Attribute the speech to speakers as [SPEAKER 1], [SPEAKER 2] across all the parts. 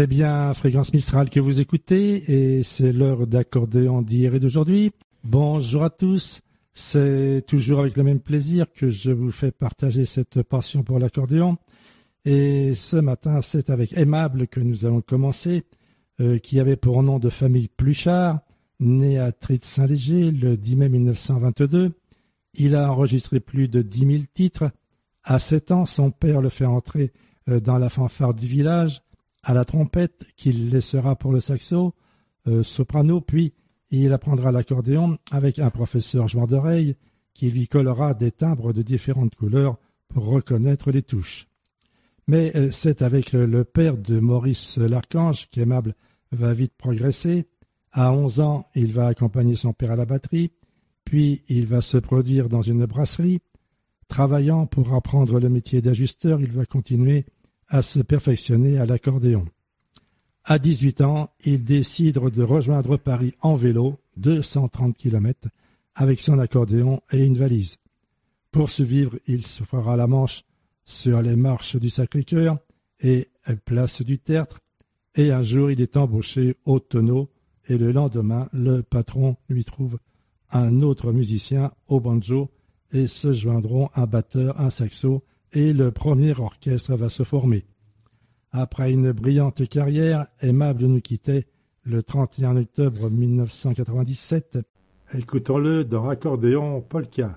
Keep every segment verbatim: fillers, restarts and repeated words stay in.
[SPEAKER 1] C'est bien Fréquence Mistral que vous écoutez et c'est l'heure d'accordéon d'hier et d'aujourd'hui. Bonjour à tous, c'est toujours avec le même plaisir que je vous fais partager cette passion pour l'accordéon. Et ce matin, c'est avec Aimable que nous allons commencer, euh, qui avait pour nom de famille Pluchart, né à Trite-Saint-Léger le dix mai mille neuf cent vingt-deux. Il a enregistré plus de dix mille titres. À sept ans, son père le fait entrer euh, dans la fanfare du village, à la trompette, qu'il laissera pour le saxo, euh, soprano, puis il apprendra l'accordéon avec un professeur joueur d'oreille qui lui collera des timbres de différentes couleurs pour reconnaître les touches. Mais euh, c'est avec le, le père de Maurice Larchange qu'Aimable va vite progresser. À onze ans, il va accompagner son père à la batterie, puis il va se produire dans une brasserie. Travaillant pour apprendre le métier d'ajusteur, il va continuer à se perfectionner à l'accordéon. À dix-huit ans, il décide de rejoindre Paris en vélo, deux cent trente kilomètres, avec son accordéon et une valise. Pour survivre, il se fera la manche sur les marches du Sacré-Cœur et place du Tertre, et un jour il est embauché au tonneau, et le lendemain, le patron lui trouve un autre musicien au banjo, et se joindront un batteur, un saxo, et le premier orchestre va se former. Après une brillante carrière, Aimable nous quittait le trente et un octobre mille neuf cent quatre-vingt-dix-sept. Écoutons-le dans Accordéon Polka.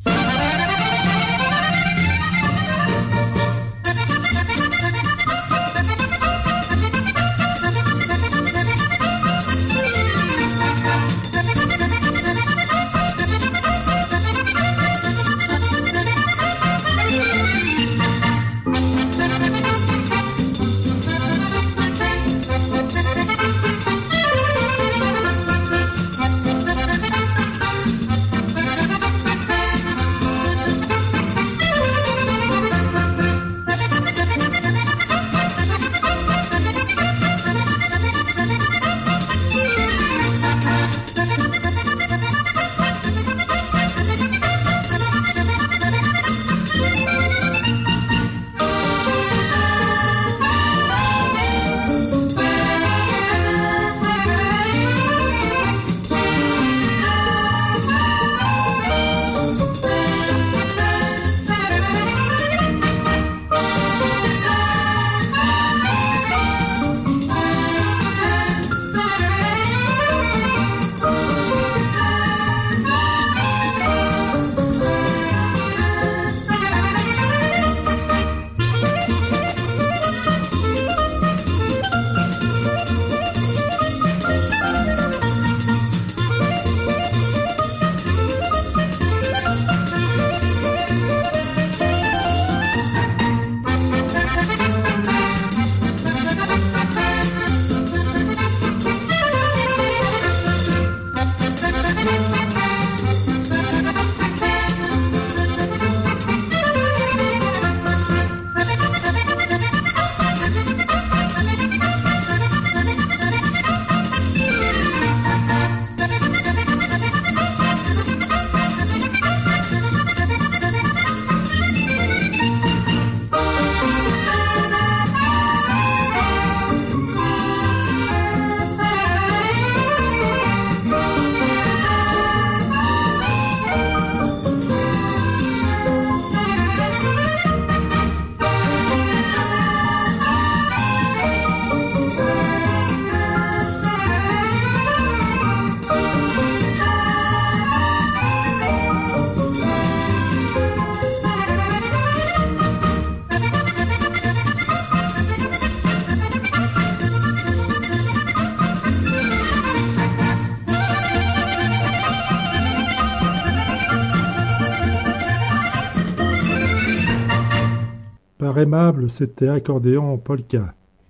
[SPEAKER 1] Aimable, c'était Accordéon Polka.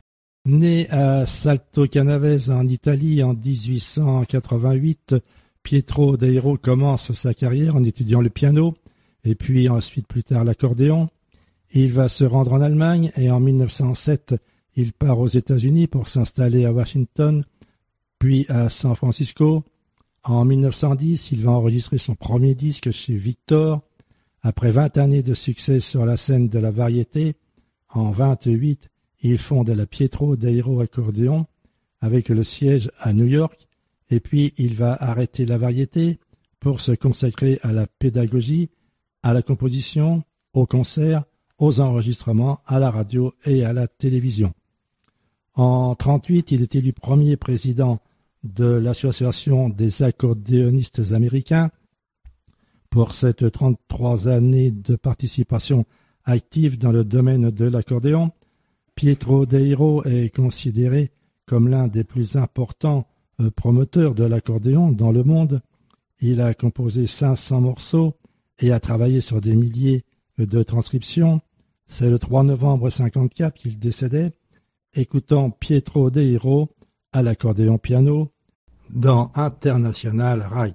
[SPEAKER 1] Né à Salto Canavese en Italie en dix-huit cent quatre-vingt-huit, Pietro Dairo commence sa carrière en étudiant le piano et puis ensuite plus tard l'accordéon. Il va se rendre en Allemagne et en mille neuf cent sept, il part aux États-Unis pour s'installer à Washington, puis à San Francisco. En mille neuf cent dix, il va enregistrer son premier disque chez Victor. Après vingt années de succès sur la scène de la variété, en vingt-huit, il fonde la Pietro Deiro Accordéon avec le siège à New York, et puis il va arrêter la variété pour se consacrer à la pédagogie, à la composition, aux concerts, aux enregistrements, à la radio et à la télévision. En trente-huit, il est élu premier président de l'Association des accordéonistes américains. Pour cette trente-trois années de participation active dans le domaine de l'accordéon, Pietro Deiro est considéré comme l'un des plus importants promoteurs de l'accordéon dans le monde. Il a composé cinq cents morceaux et a travaillé sur des milliers de transcriptions. C'est le trois novembre cinquante-quatre qu'il décédait. Écoutons Pietro Deiro à l'accordéon piano dans International Rag.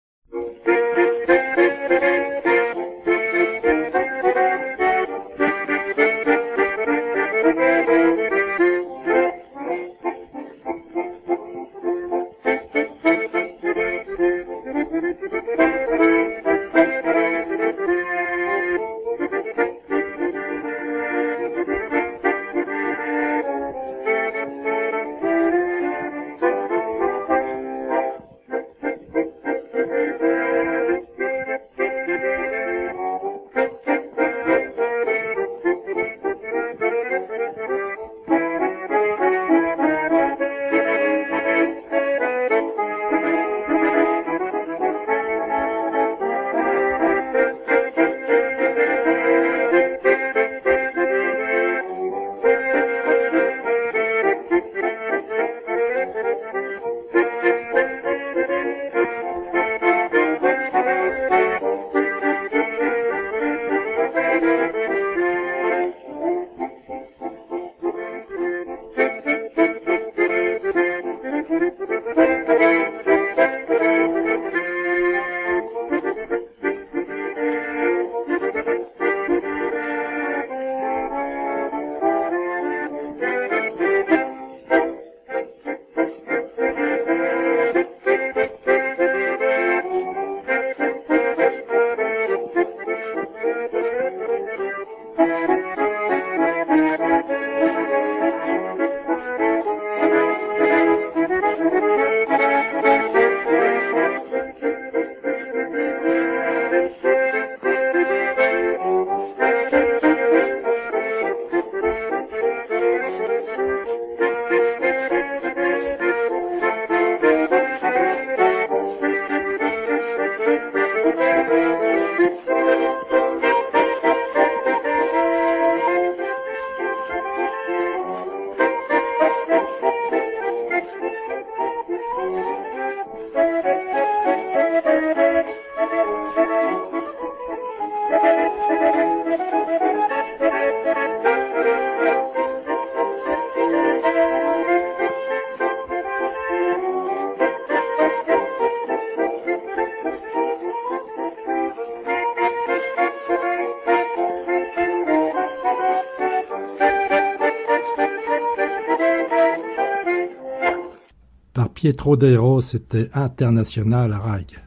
[SPEAKER 1] Pietro Deiro, c'était International Rag.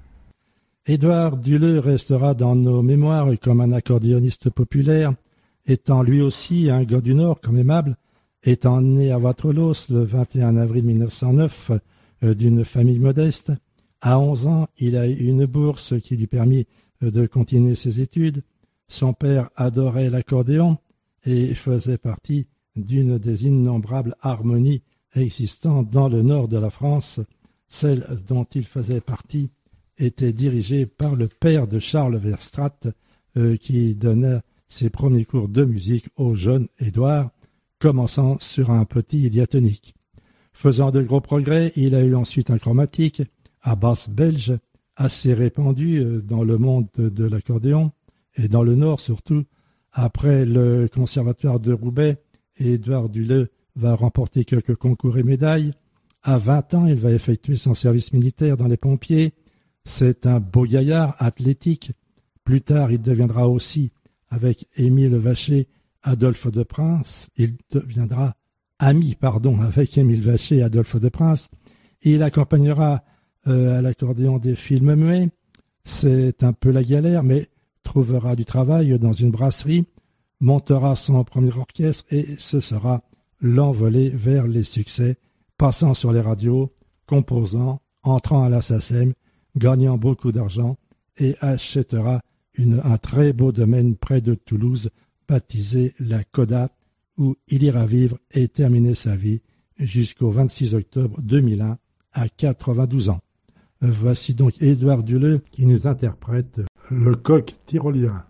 [SPEAKER 1] Édouard Duleux restera dans nos mémoires comme un accordéoniste populaire, étant lui aussi un gars du Nord comme aimable, étant né à Waterloo le vingt et un avril mille neuf cent neuf euh, d'une famille modeste. À onze ans, il a eu une bourse qui lui permit euh, de continuer ses études. Son père adorait l'accordéon et faisait partie d'une des innombrables harmonies existant dans le nord de la France. Celle dont il faisait partie était dirigée par le père de Charles Verstraete, euh, qui donna ses premiers cours de musique au jeune Édouard, commençant sur un petit diatonique. Faisant de gros progrès, il a eu ensuite un chromatique à basse belge, assez répandu euh, dans le monde de, de l'accordéon, et dans le nord surtout. Après le conservatoire de Roubaix, Édouard Duleux va remporter quelques concours et médailles. À vingt ans, il va effectuer son service militaire dans les pompiers. C'est un beau gaillard athlétique. Plus tard, il deviendra aussi, avec Émile Vacher, Adolphe de Prince, il deviendra ami, pardon, avec Émile Vacher et Adolphe de Prince. Il accompagnera euh, à l'accordéon des films muets. C'est un peu la galère, mais trouvera du travail dans une brasserie, montera son premier orchestre et ce sera l'envoler vers les succès, passant sur les radios, composant, entrant à la S A C E M, gagnant beaucoup d'argent et achètera une, un très beau domaine près de Toulouse, baptisé la Coda, où il ira vivre et terminer sa vie jusqu'au vingt-six octobre deux mille un à quatre-vingt-douze ans. Voici donc Édouard Duleux qui nous interprète le coq tyrolien.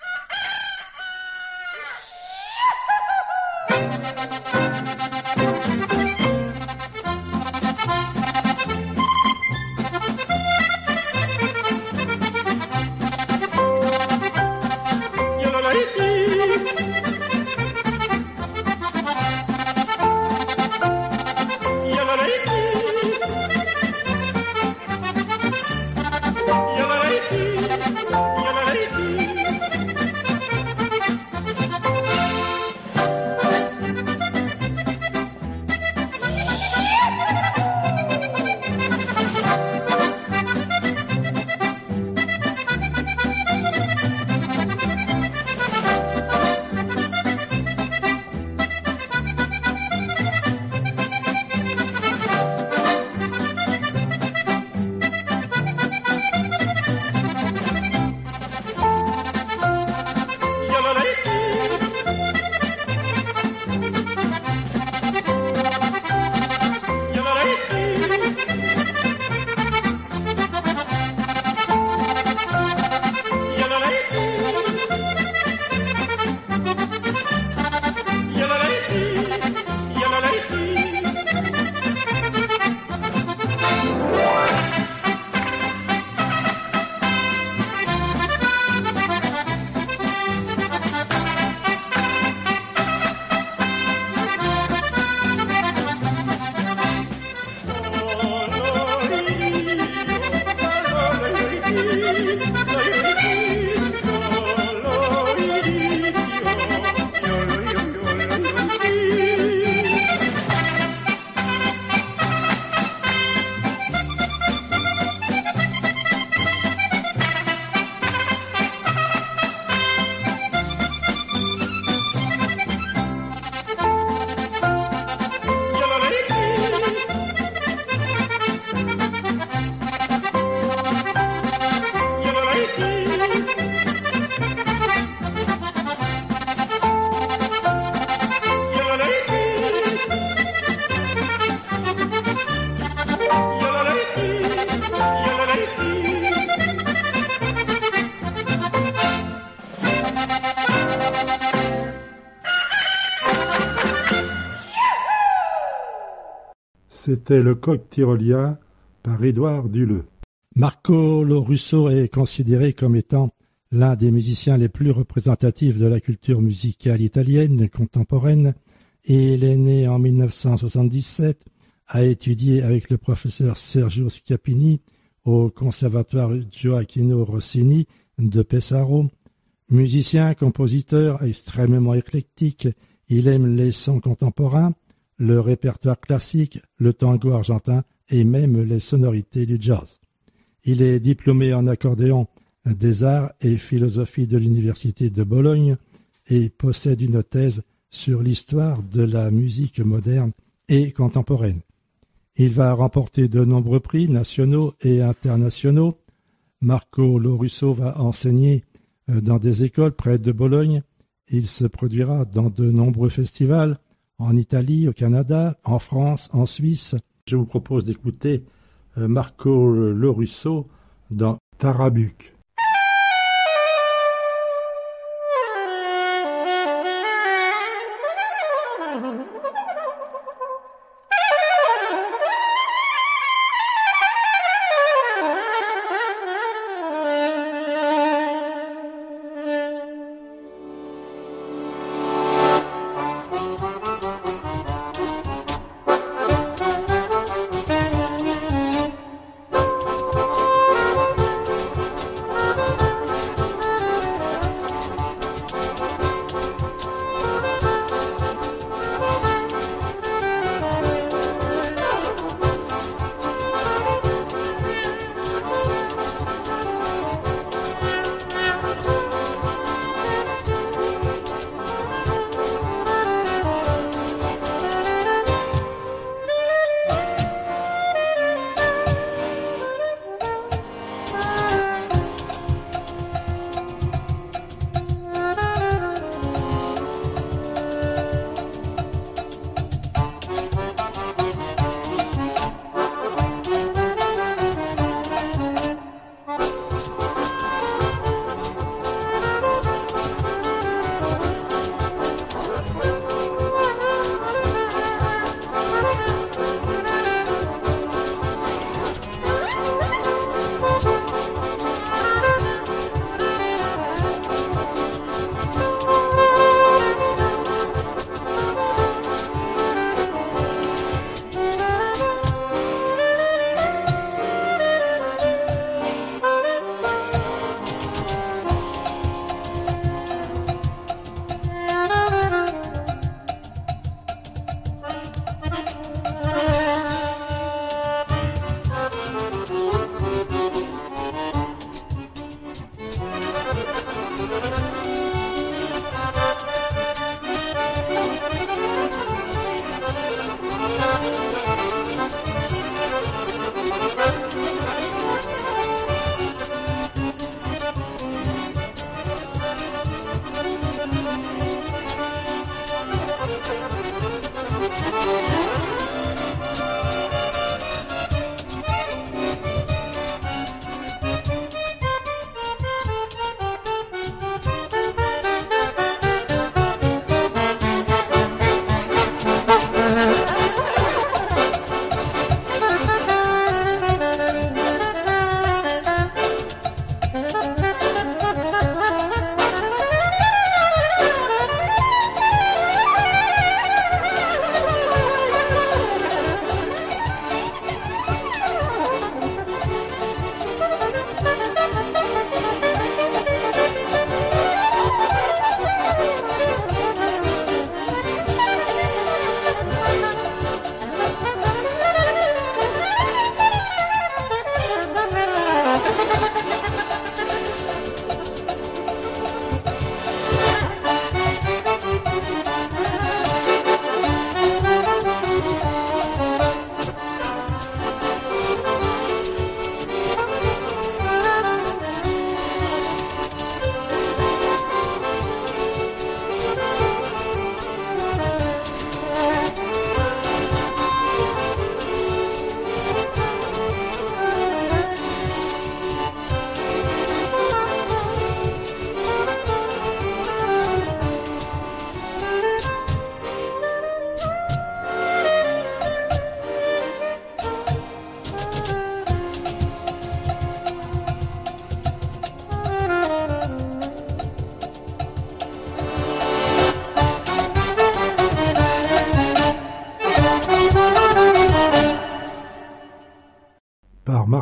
[SPEAKER 1] C'était le coq tyrolien par Édouard Duleux. Marco Lorusso est considéré comme étant l'un des musiciens les plus représentatifs de la culture musicale italienne contemporaine, et il est né en mille neuf cent soixante-dix-sept, a étudié avec le professeur Sergio Schiappini au conservatoire Gioacchino Rossini de Pesaro. Musicien, compositeur extrêmement éclectique, il aime les sons contemporains, le répertoire classique, le tango argentin et même les sonorités du jazz. Il est diplômé en accordéon des arts et philosophie de l'université de Bologne et possède une thèse sur l'histoire de la musique moderne et contemporaine. Il va remporter de nombreux prix nationaux et internationaux. Marco Lorusso va enseigner dans des écoles près de Bologne. Il se produira dans de nombreux festivals en Italie, au Canada, en France, en Suisse. Je vous propose d'écouter Marco Lorusso dans Tarabuc.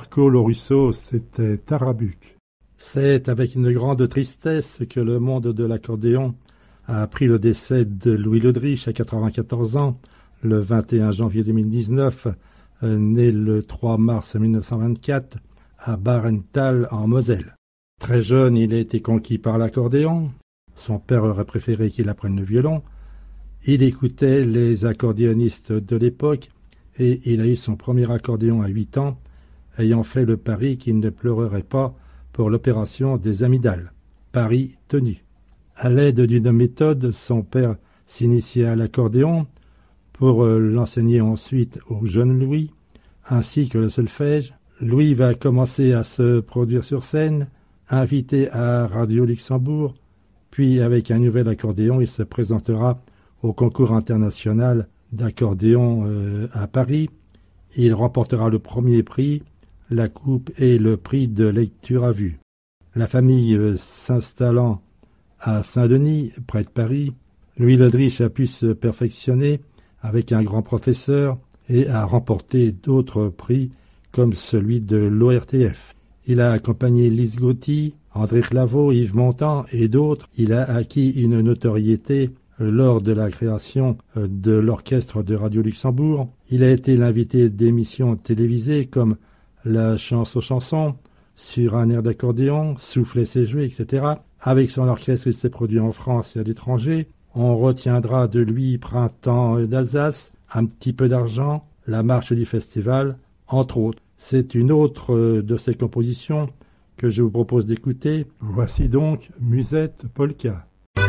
[SPEAKER 1] Marco Lorusso, c'était Tarabuc. C'est avec une grande tristesse que le monde de l'accordéon a appris le décès de Louis Ledrich à quatre-vingt-quatorze ans, le vingt et un janvier deux mille dix-neuf, né le trois mars mille neuf cent vingt-quatre à Barenthal en Moselle. Très jeune, il a été conquis par l'accordéon. Son père aurait préféré qu'il apprenne le violon. Il écoutait les accordéonistes de l'époque et il a eu son premier accordéon à huit ans, ayant fait le pari qu'il ne pleurerait pas pour l'opération des amygdales. Pari tenu. À l'aide d'une méthode, son père s'initiait à l'accordéon pour l'enseigner ensuite au jeune Louis, ainsi que le solfège. Louis va commencer à se produire sur scène, invité à Radio Luxembourg, puis avec un nouvel accordéon, il se présentera au concours international d'accordéon euh, à Paris. Il remportera le premier prix, la coupe et le prix de lecture à vue. La famille euh, s'installant à Saint-Denis, près de Paris, Louis Ledrich a pu se perfectionner avec un grand professeur et a remporté d'autres prix comme celui de l'O R T F. Il a accompagné Lise Gauthier, André Claveau, Yves Montand et d'autres. Il a acquis une notoriété lors de la création de l'orchestre de Radio Luxembourg. Il a été l'invité d'émissions télévisées comme La Chance aux chansons, Sur un air d'accordéon, Souffler c'est jouer, et cetera. Avec son orchestre, il s'est produit en France et à l'étranger. On retiendra de lui Printemps d'Alsace, Un petit peu d'argent, La marche du festival, entre autres. C'est une autre de ses compositions que je vous propose d'écouter. Voici donc Musette Polka.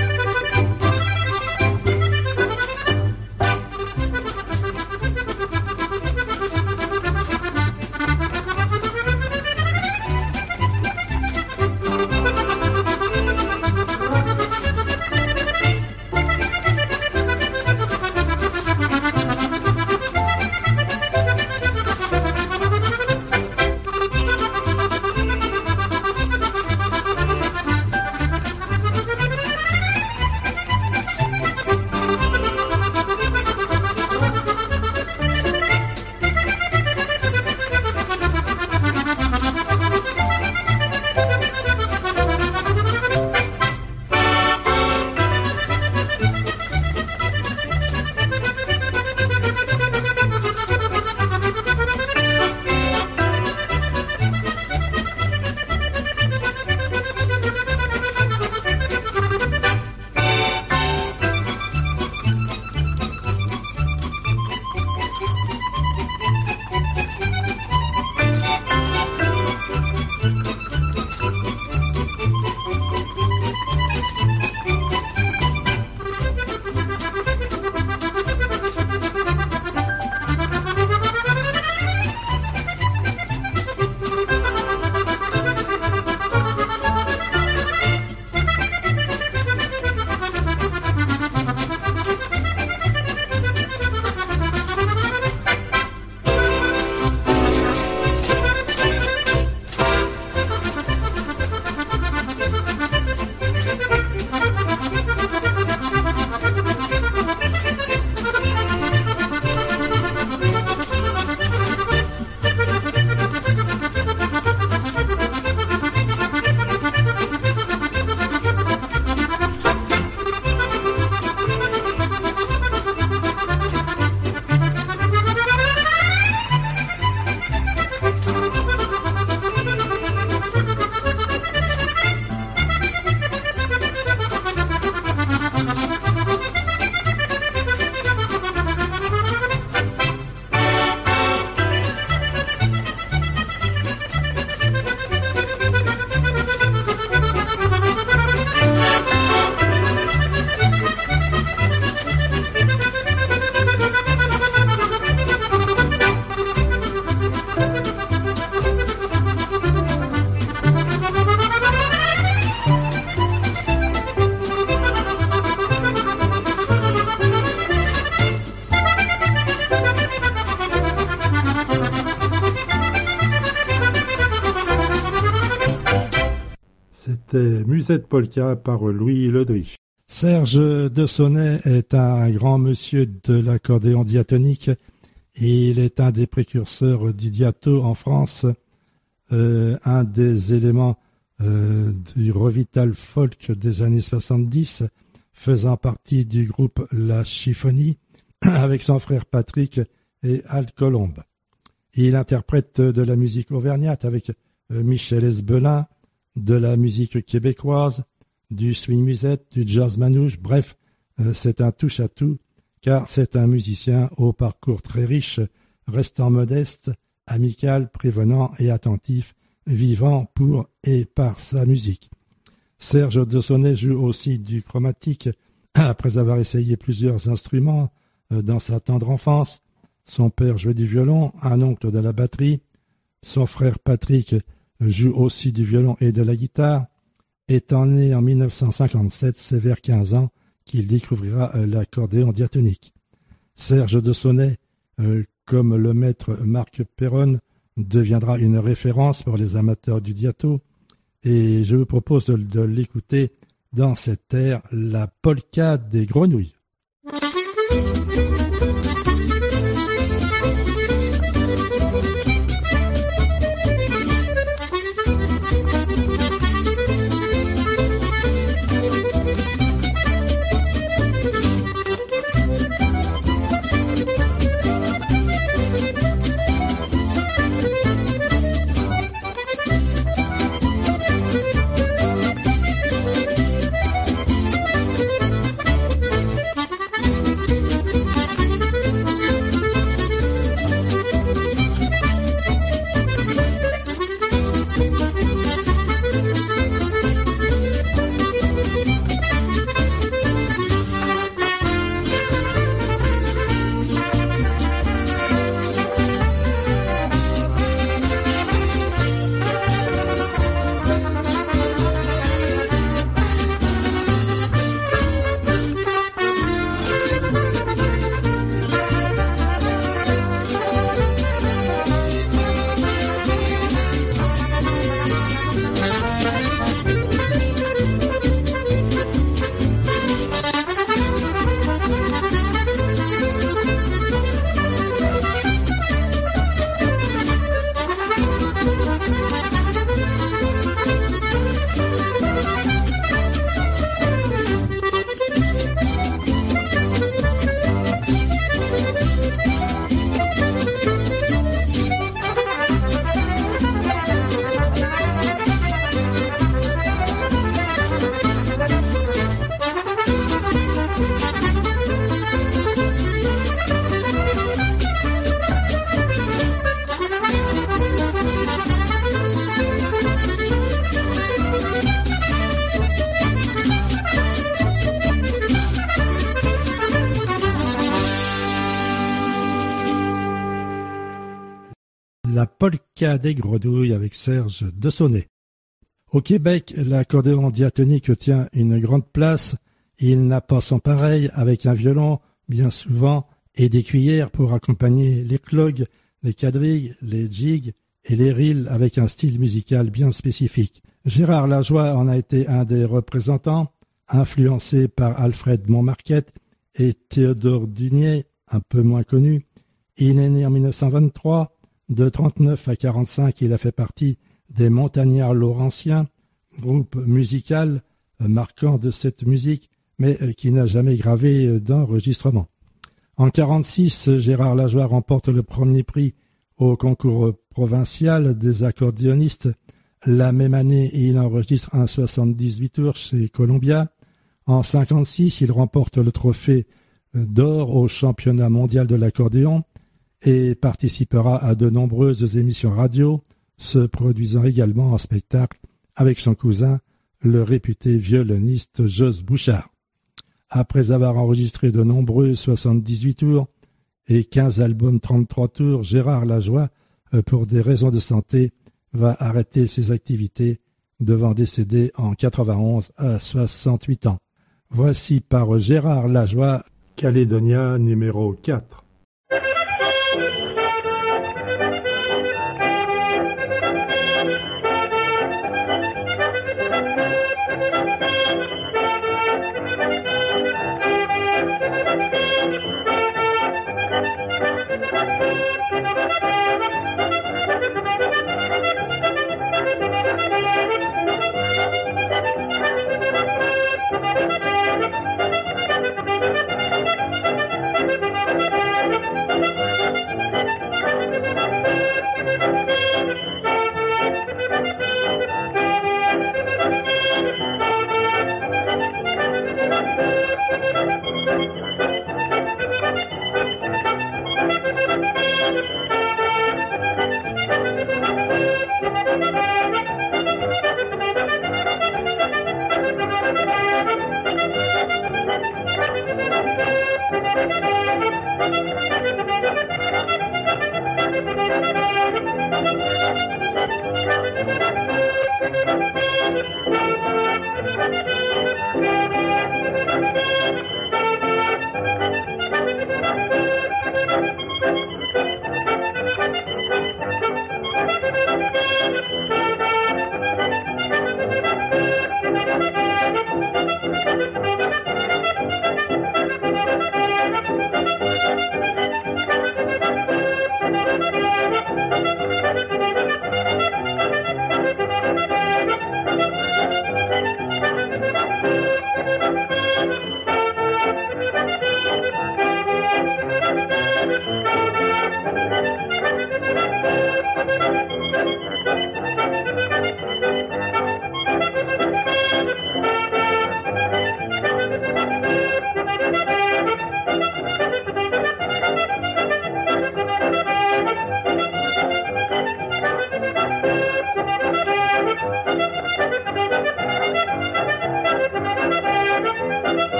[SPEAKER 1] C'était Musette Polka par Louis Ledrich. Serge Dessonnet est un grand monsieur de l'accordéon diatonique et il est un des précurseurs du diato en France euh, un des éléments euh, du revital folk des années soixante-dix, faisant partie du groupe La Chiffonie, avec son frère Patrick et Al Colombe. Il interprète de la musique auvergnate avec euh, Michel Esbelin, de la musique québécoise, du swing musette, du jazz manouche, bref, euh, c'est un touche-à-tout, car c'est un musicien au parcours très riche, restant modeste, amical, prévenant et attentif, vivant pour et par sa musique. Serge Dessonnet joue aussi du chromatique, après avoir essayé plusieurs instruments euh, dans sa tendre enfance. Son père jouait du violon, un oncle de la batterie. Son frère Patrick joue aussi du violon et de la guitare. Étant né en mille neuf cent cinquante-sept, c'est vers quinze ans qu'il découvrira euh, l'accordéon diatonique. Serge Dessonnet, euh, comme le maître Marc Perron, deviendra une référence pour les amateurs du diato, et je vous propose de, de l'écouter dans cette air, la polka des grenouilles. La polka des grenouilles avec Serge Dessonnet. Au Québec, l'accordéon diatonique tient une grande place. Il n'a pas son pareil, avec un violon, bien souvent, et des cuillères pour accompagner les clogs, les quadrilles, les jigs et les reels avec un style musical bien spécifique. Gérard Lajoie en a été un des représentants, influencé par Alfred Montmarquette et Théodore Dunier, un peu moins connu. Il est né en mille neuf cent vingt-trois. De trente-neuf à quarante-cinq, il a fait partie des Montagnards Laurentiens, groupe musical marquant de cette musique, mais qui n'a jamais gravé d'enregistrement. En quarante-six, Gérard Lajoie remporte le premier prix au concours provincial des accordéonistes. La même année, il enregistre un soixante-dix-huit tours chez Columbia. En cinquante-six, il remporte le trophée d'or au championnat mondial de l'accordéon et participera à de nombreuses émissions radio, se produisant également en spectacle avec son cousin, le réputé violoniste Jos Bouchard. Après avoir enregistré de nombreux soixante-dix-huit tours et quinze albums trente-trois tours, Gérard Lajoie, pour des raisons de santé, va arrêter ses activités, devant décéder en quatre-vingt-onze à soixante-huit ans. Voici par Gérard Lajoie, Calédonia numéro quatre.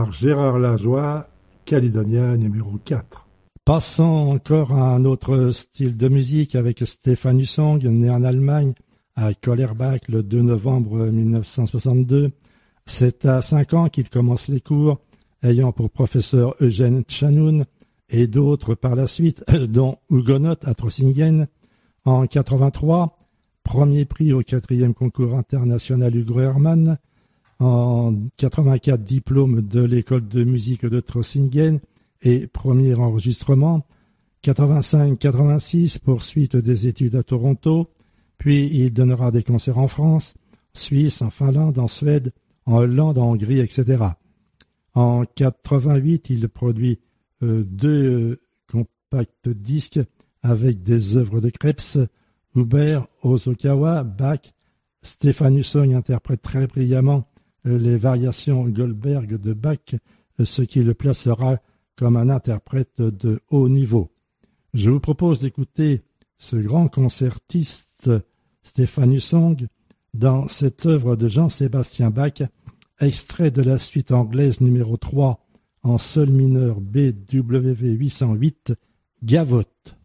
[SPEAKER 1] par Gérard Lajoie, Caledonia numéro quatre. Passons encore à un autre style de musique avec Stefan Hussong, né en Allemagne, à Kollerbach le deux novembre mille neuf cent soixante-deux. C'est à cinq ans qu'il commence les cours, ayant pour professeur Eugène Tchanoun et d'autres par la suite, dont Hugonot à Trossingen. En quatre-vingt-trois, premier prix au quatrième concours international Hugo Hermann. En quatre-vingt-quatre, diplôme de l'école de musique de Trossingen et premier enregistrement. quatre-vingt-cinq quatre-vingt-six, poursuite des études à Toronto. Puis il donnera des concerts en France, Suisse, en Finlande, en Suède, en Hollande, en Hongrie, et cetera. En quatre-vingt-huit, il produit euh, deux euh, compacts disques avec des œuvres de Krebs, Huber, Hosokawa, Bach. Stefan Hussong interprète très brillamment euh, les variations Goldberg de Bach, euh, ce qui le placera comme un interprète de haut niveau. Je vous propose d'écouter ce grand concertiste Stefan Hussong dans cette œuvre de Jean-Sébastien Bach, extrait de la suite anglaise numéro trois en sol mineur B W V huit cent huit, Gavotte.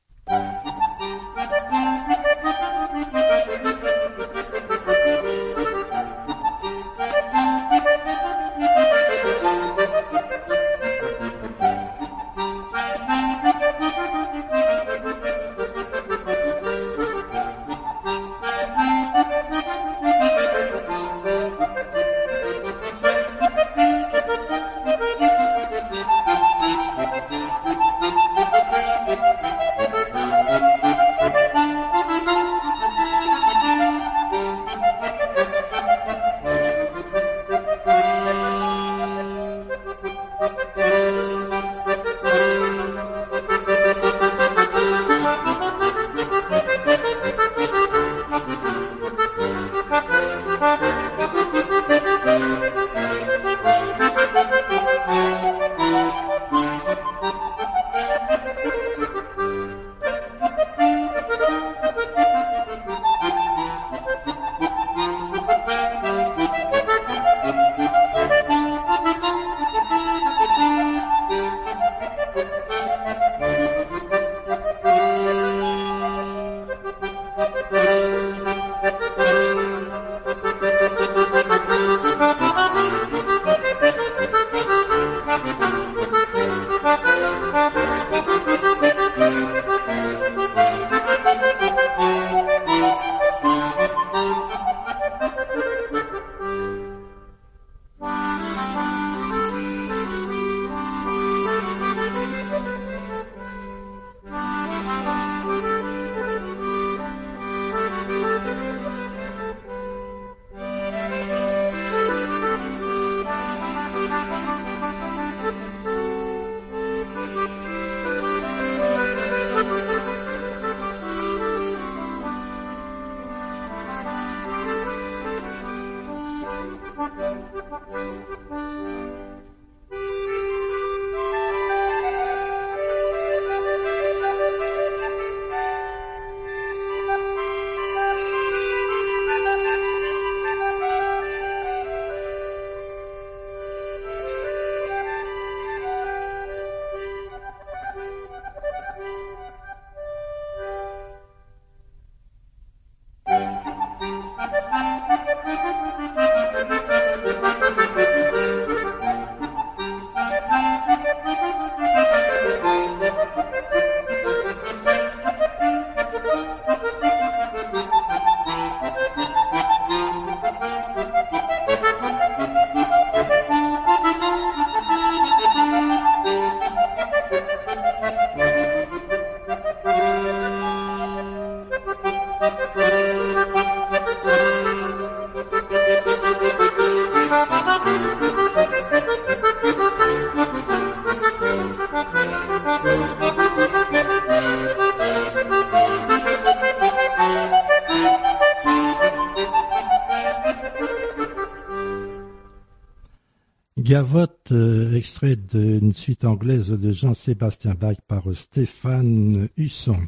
[SPEAKER 1] Gavotte, euh, extrait d'une suite anglaise de Jean-Sébastien Bach par Stefan Hussong.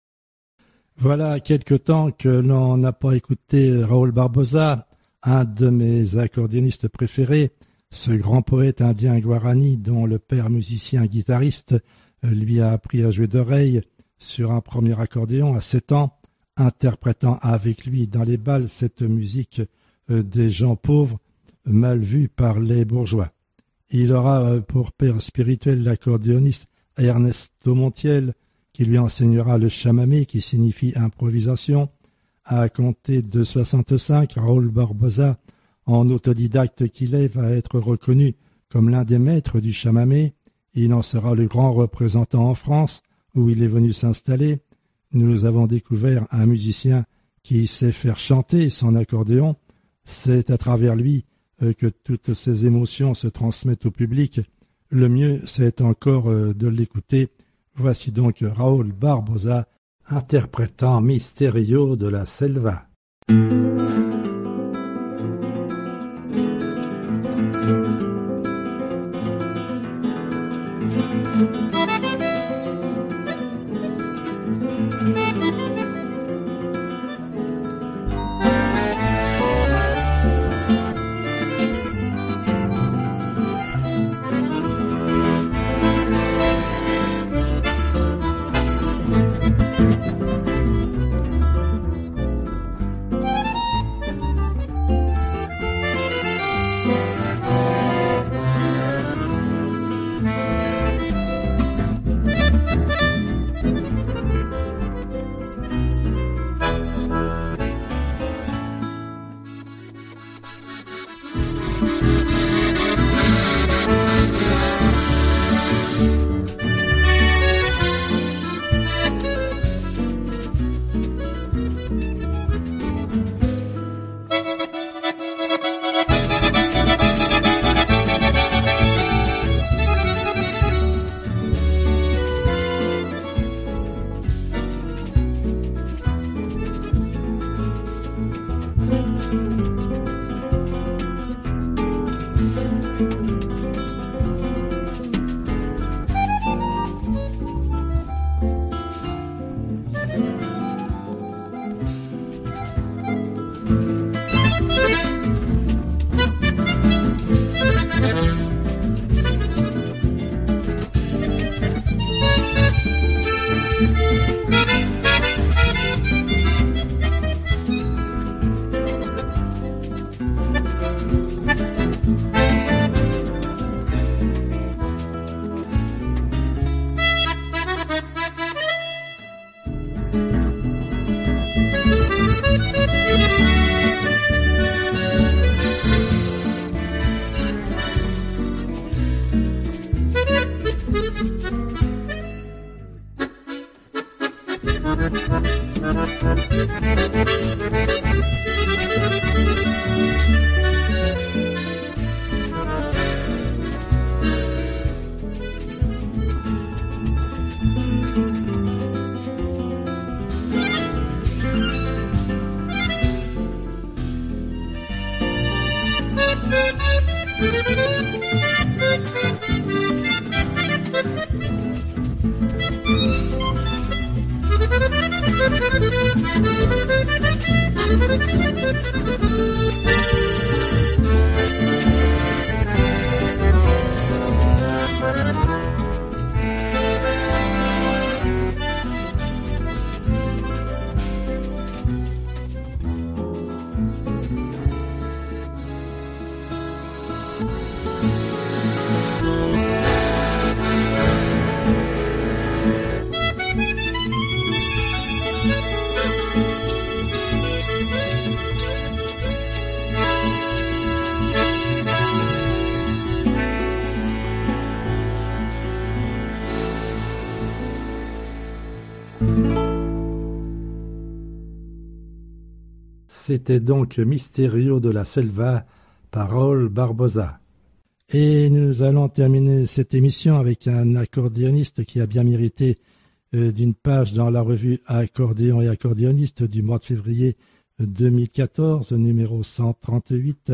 [SPEAKER 1] Voilà quelque temps que l'on n'a pas écouté Raoul Barbosa, un de mes accordéonistes préférés. ce grand poète indien Guarani dont le père musicien-guitariste lui a appris à jouer d'oreille sur un premier accordéon à sept ans, interprétant avec lui dans les bals cette musique des gens pauvres, mal vue par les bourgeois. Il aura pour père spirituel l'accordéoniste Ernesto Montiel, qui lui enseignera le chamamé, qui signifie improvisation. À compter de soixante-cinq, Raoul Barbosa, en autodidacte qu'il est, va être reconnu comme l'un des maîtres du chamamé. Il en sera le grand représentant en France, où il est venu s'installer. Nous avons découvert un musicien qui sait faire chanter son accordéon. C'est à travers lui que toutes ces émotions se transmettent au public. Le mieux, c'est encore de l'écouter. Voici donc Raoul Barbosa interprétant Misterio de la Selva. C'était donc Misterio de la Selva par Raoul Barbosa. Et nous allons terminer cette émission avec un accordéoniste qui a bien mérité euh, d'une page dans la revue Accordéon et accordéoniste du mois de février deux mille quatorze, numéro cent trente-huit,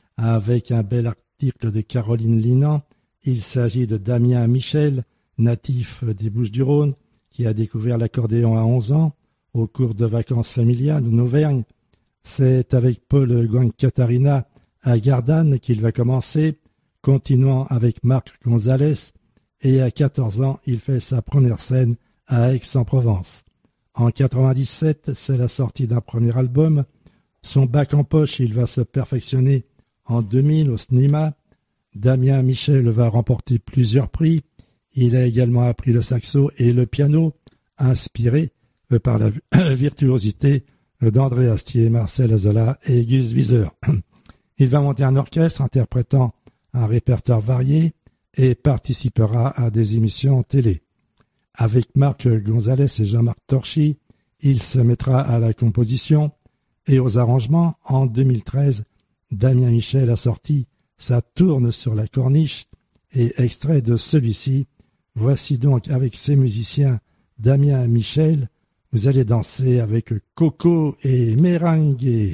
[SPEAKER 1] avec un bel article de Caroline Linan. Il s'agit de Damien Michel, natif des Bouches-du-Rhône, qui a découvert l'accordéon à onze ans au cours de vacances familiales en Auvergne. C'est avec Paul Guancatarina à Gardanne qu'il va commencer. continuant avec Marc Gonzalez, et à quatorze ans, il fait sa première scène à Aix-en-Provence. En quatre-vingt-dix-sept, c'est la sortie d'un premier album. Son bac en poche, il va se perfectionner en deux mille au cinéma. Damien Michel va remporter plusieurs prix. Il a également appris le saxo et le piano, inspiré par la virtuosité d'André Astier, Marcel Azola et Gus Wieser. Il va monter un orchestre interprétant un répertoire varié et participera à des émissions télé. Avec Marc Gonzalez et Jean-Marc Torchy, il se mettra à la composition et aux arrangements. En deux mille treize, Damien Michel a sorti sa tourne sur la corniche et extrait de celui-ci. Voici donc avec ses musiciens Damien Michel, vous allez danser avec Coco et Merengue.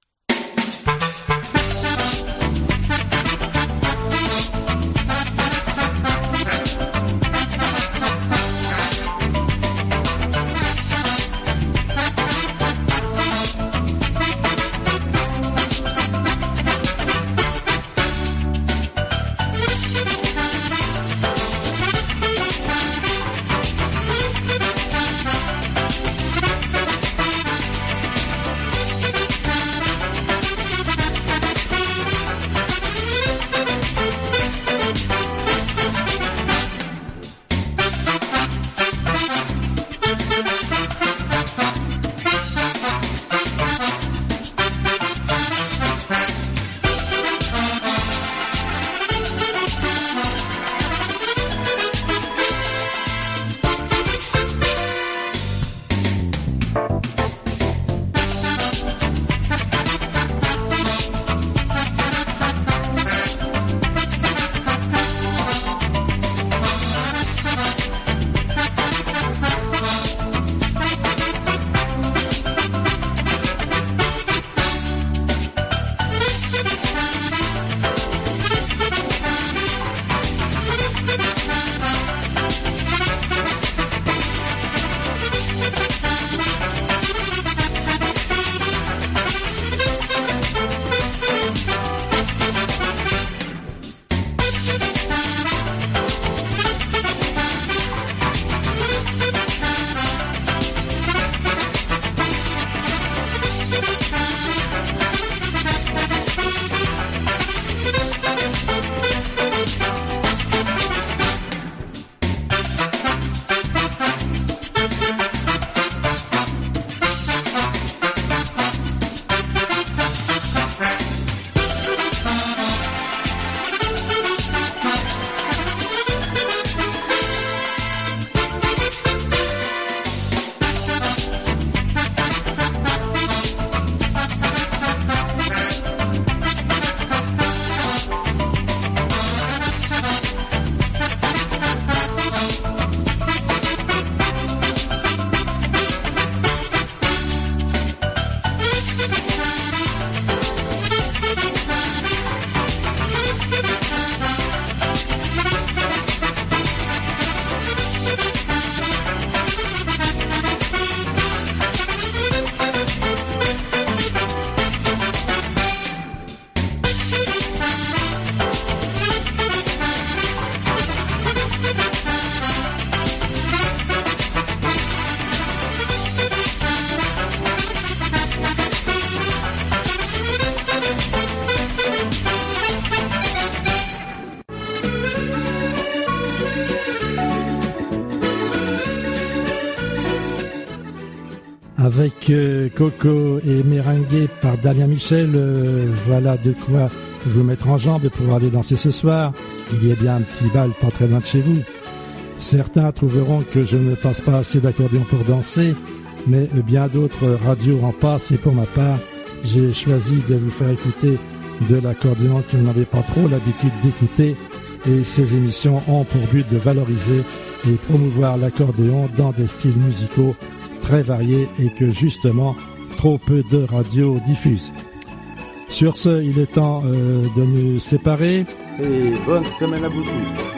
[SPEAKER 1] Avec euh, Coco et Merengue par Damien Michel, euh, voilà de quoi vous mettre en jambe pour aller danser ce soir. Il y a bien un petit bal pas très loin de chez vous. Certains trouveront que je ne passe pas assez d'accordéon pour danser, mais bien d'autres radios en passent, et pour ma part, j'ai choisi de vous faire écouter de l'accordéon que vous n'avez pas trop l'habitude d'écouter, et ces émissions ont pour but de valoriser et promouvoir l'accordéon dans des styles musicaux très variés et que justement trop peu de radios diffusent. Sur ce, il est temps euh, de nous séparer.
[SPEAKER 2] Et bonne semaine à vous tous.